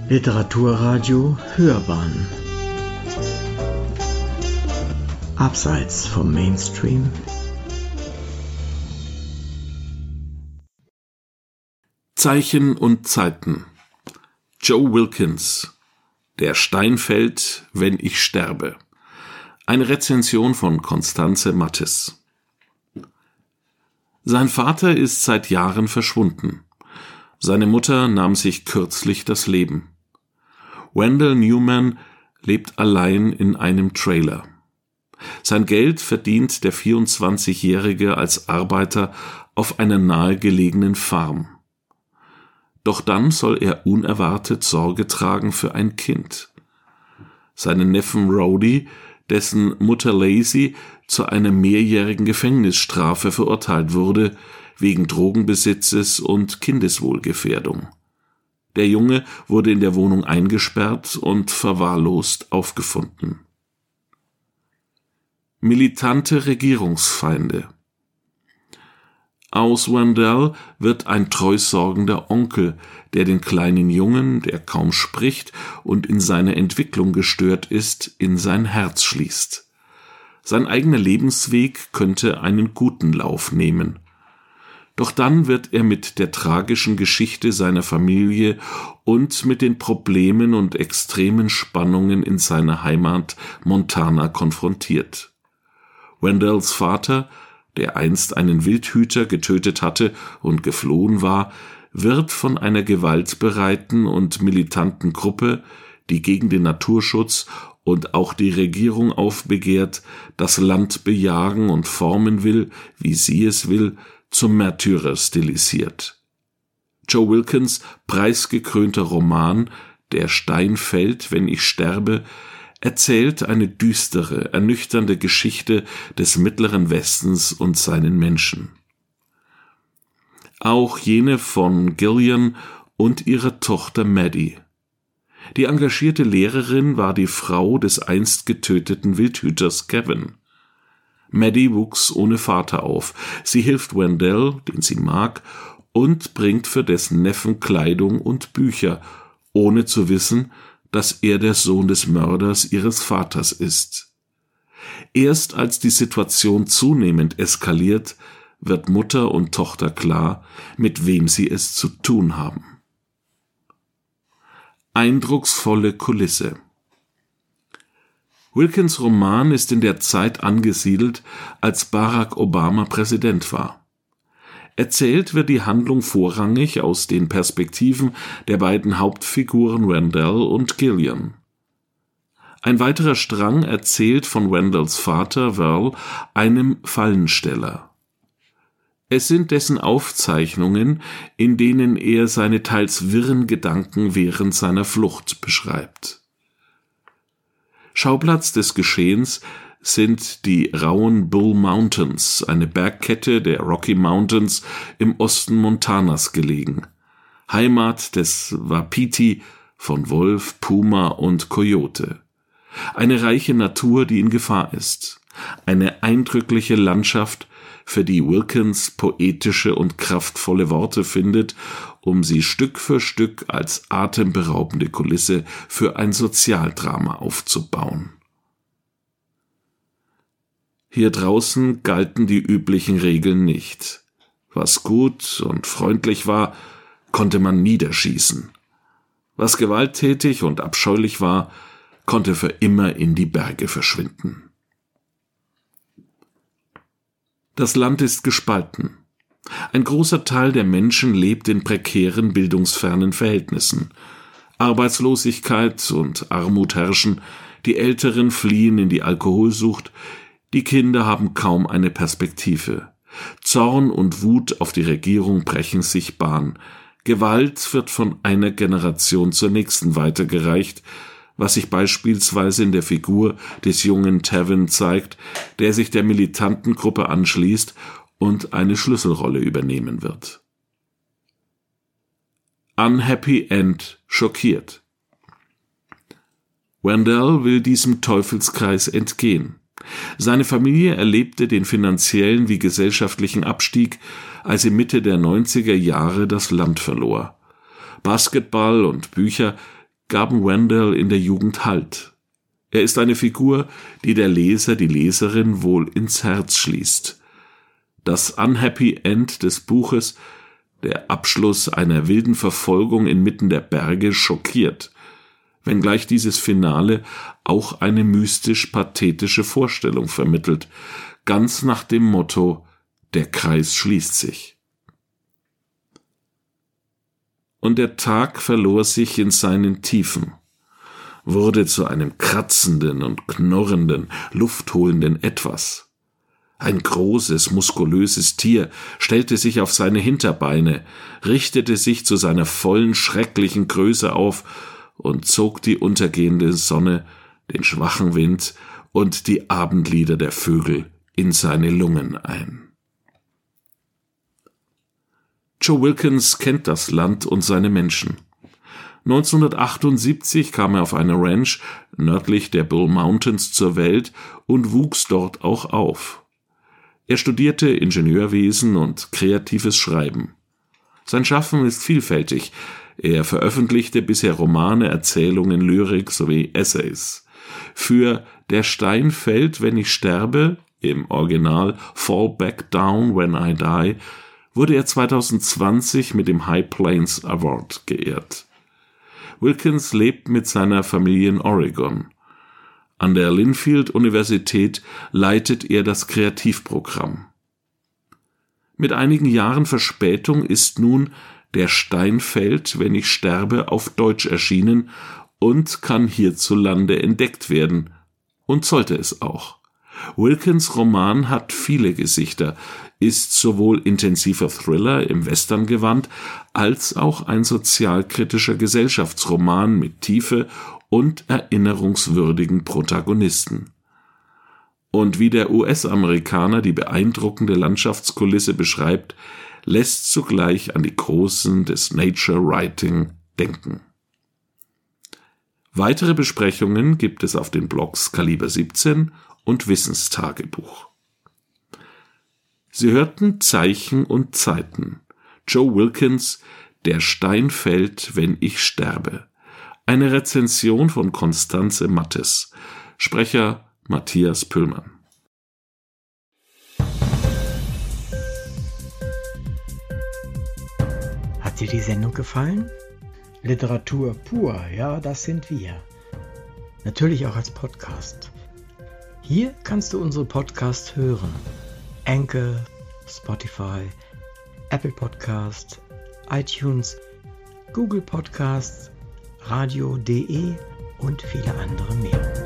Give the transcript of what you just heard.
Literaturradio Hörbahn Abseits vom Mainstream. Zeichen und Zeiten. Joe Wilkins. Der Stein fällt, wenn ich sterbe. Eine Rezension von Constanze Mattes. Sein Vater ist seit Jahren verschwunden. Seine Mutter nahm sich kürzlich das Leben. Wendell Newman lebt allein in einem Trailer. Sein Geld verdient der 24-Jährige als Arbeiter auf einer nahegelegenen Farm. Doch dann soll er unerwartet Sorge tragen für ein Kind. Seinen Neffen Rhodey, dessen Mutter Lazy zu einer mehrjährigen Gefängnisstrafe verurteilt wurde, wegen Drogenbesitzes und Kindeswohlgefährdung. Der Junge wurde in der Wohnung eingesperrt und verwahrlost aufgefunden. Militante Regierungsfeinde. Aus Wendell wird ein treusorgender Onkel, der den kleinen Jungen, der kaum spricht und in seiner Entwicklung gestört ist, in sein Herz schließt. Sein eigener Lebensweg könnte einen guten Lauf nehmen. Doch dann wird er mit der tragischen Geschichte seiner Familie und mit den Problemen und extremen Spannungen in seiner Heimat Montana konfrontiert. Wendells Vater, der einst einen Wildhüter getötet hatte und geflohen war, wird von einer gewaltbereiten und militanten Gruppe, die gegen den Naturschutz und auch die Regierung aufbegehrt, das Land bejagen und formen will, wie sie es will, zum Märtyrer stilisiert. Joe Wilkins' preisgekrönter Roman Der Stein fällt, wenn ich sterbe, erzählt eine düstere, ernüchternde Geschichte des Mittleren Westens und seinen Menschen. Auch jene von Gillian und ihrer Tochter Maddie. Die engagierte Lehrerin war die Frau des einst getöteten Wildhüters Kevin. Maddie wuchs ohne Vater auf. Sie hilft Wendell, den sie mag, und bringt für dessen Neffen Kleidung und Bücher, ohne zu wissen, dass er der Sohn des Mörders ihres Vaters ist. Erst als die Situation zunehmend eskaliert, wird Mutter und Tochter klar, mit wem sie es zu tun haben. Eindrucksvolle Kulisse. Wilkins' Roman ist in der Zeit angesiedelt, als Barack Obama Präsident war. Erzählt wird die Handlung vorrangig aus den Perspektiven der beiden Hauptfiguren Wendell und Gillian. Ein weiterer Strang erzählt von Wendells Vater Val, einem Fallensteller. Es sind dessen Aufzeichnungen, in denen er seine teils wirren Gedanken während seiner Flucht beschreibt. Schauplatz des Geschehens sind die rauen Bull Mountains, eine Bergkette der Rocky Mountains im Osten Montanas gelegen, Heimat des Wapiti von Wolf, Puma und Coyote. Eine reiche Natur, die in Gefahr ist, eine eindrückliche Landschaft, für die Wilkins poetische und kraftvolle Worte findet, um sie Stück für Stück als atemberaubende Kulisse für ein Sozialdrama aufzubauen. Hier draußen galten die üblichen Regeln nicht. Was gut und freundlich war, konnte man niederschießen. Was gewalttätig und abscheulich war, konnte für immer in die Berge verschwinden. Das Land ist gespalten. Ein großer Teil der Menschen lebt in prekären, bildungsfernen Verhältnissen. Arbeitslosigkeit und Armut herrschen, die Älteren fliehen in die Alkoholsucht, die Kinder haben kaum eine Perspektive. Zorn und Wut auf die Regierung brechen sich Bahn. Gewalt wird von einer Generation zur nächsten weitergereicht, was sich beispielsweise in der Figur des jungen Tevin zeigt, der sich der militanten Gruppe anschließt und eine Schlüsselrolle übernehmen wird. Unhappy End schockiert. Wendell will diesem Teufelskreis entgehen. Seine Familie erlebte den finanziellen wie gesellschaftlichen Abstieg, als sie Mitte der 90er Jahre das Land verlor. Basketball und Bücher gaben Randall in der Jugend Halt. Er ist eine Figur, die der Leser, die Leserin wohl ins Herz schließt. Das Unhappy End des Buches, der Abschluss einer wilden Verfolgung inmitten der Berge, schockiert, wenngleich dieses Finale auch eine mystisch-pathetische Vorstellung vermittelt, ganz nach dem Motto: Der Kreis schließt sich. Und der Tag verlor sich in seinen Tiefen, wurde zu einem kratzenden und knurrenden, luftholenden Etwas. Ein großes, muskulöses Tier stellte sich auf seine Hinterbeine, richtete sich zu seiner vollen, schrecklichen Größe auf und zog die untergehende Sonne, den schwachen Wind und die Abendlieder der Vögel in seine Lungen ein. Joe Wilkins kennt das Land und seine Menschen. 1978 kam er auf einer Ranch nördlich der Bull Mountains zur Welt und wuchs dort auch auf. Er studierte Ingenieurwesen und kreatives Schreiben. Sein Schaffen ist vielfältig. Er veröffentlichte bisher Romane, Erzählungen, Lyrik sowie Essays. Für Der Stein fällt, wenn ich sterbe, im Original Fall Back Down When I Die, wurde er 2020 mit dem High Plains Award geehrt. Wilkins lebt mit seiner Familie in Oregon. An der Linfield-Universität leitet er das Kreativprogramm. Mit einigen Jahren Verspätung ist nun Der Stein fällt, wenn ich sterbe, auf Deutsch erschienen und kann hierzulande entdeckt werden. Und sollte es auch. Wilkins' Roman hat viele Gesichter, ist sowohl intensiver Thriller im Western-Gewand als auch ein sozialkritischer Gesellschaftsroman mit Tiefe und erinnerungswürdigen Protagonisten. Und wie der US-Amerikaner die beeindruckende Landschaftskulisse beschreibt, lässt zugleich an die Großen des Nature Writing denken. Weitere Besprechungen gibt es auf den Blogs Kaliber 17 und Wissenstagebuch. Sie hörten Zeichen und Zeiten. Joe Wilkins, Der Stein fällt, wenn ich sterbe. Eine Rezension von Constanze Mattes. Sprecher Matthias Püllmann. Hat dir die Sendung gefallen? Literatur pur, ja, das sind wir. Natürlich auch als Podcast. Hier kannst du unsere Podcasts hören. Anchor, Spotify, Apple Podcast, iTunes, Google Podcasts, radio.de und viele andere mehr.